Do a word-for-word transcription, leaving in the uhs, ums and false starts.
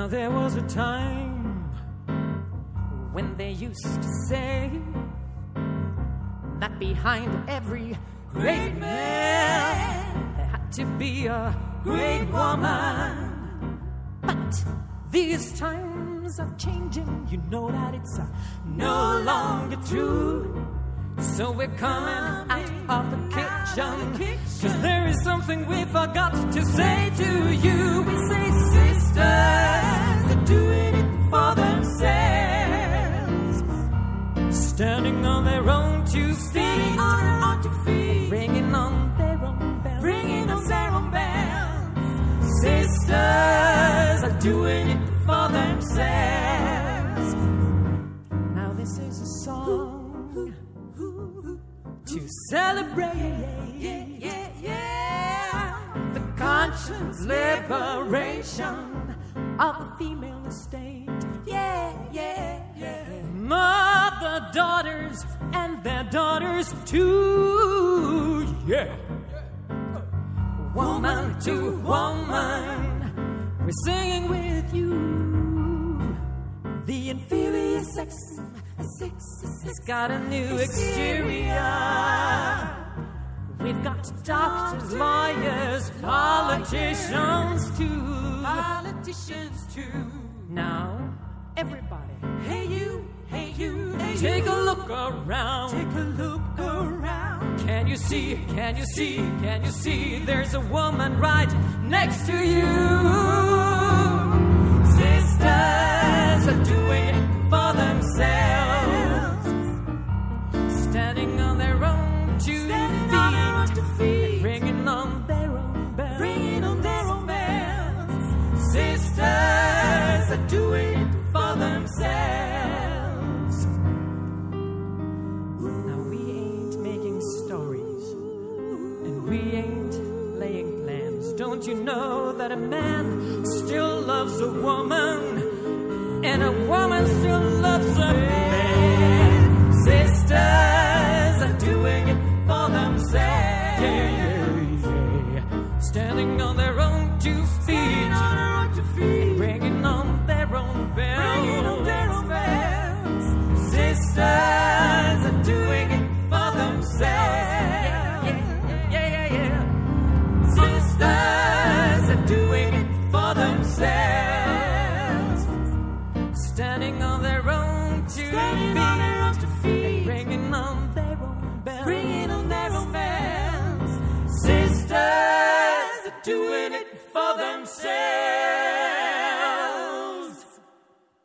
Now there was a time when they used to say that behind every great man there had to be a great woman. But these times are changing, you know that it's uh, no longer true. So we're coming out of the kitchen, 'cause there is something we forgot to say to you. We say sisters are doing it for themselves, standing on their own two feet, on two feet, bringing on their own bells, bringing on their own bells. Sisters are doing it for themselves. Now this is a song to celebrate, yeah, yeah, yeah, the conscience liberation of the female estate. Yeah, yeah, yeah. Mother, daughters, and their daughters too. Yeah. Woman to woman, we're singing with you. The inferior sex has got a new exterior. We've got doctors, lawyers, politicians too. Politicians too. Now, everybody, hey you, hey you, hey take you. a look around. Take a look around. Can you see? Can you see? Can you see? There's a woman right next to you. Sisters are doing it for themselves, standing on their own two feet, bringing on their own bells, bringing on their own bells. Sisters are doing it for themselves. Now we ain't making stories, and we ain't laying plans. Don't you know that a man still loves a woman, and a woman still loves a man? Sisters are doing it for themselves, yeah, yeah, yeah. Standing on their own two feet, on two feet, and bringing on their own bells, bringing on their own bells. Sisters are doing it for themselves, yeah, yeah, yeah, yeah. Sisters are doing it for themselves, standing on their own two feet, on their own two feet, and bringing on their own bells, bringing on their own bells. Sisters are doing it for themselves.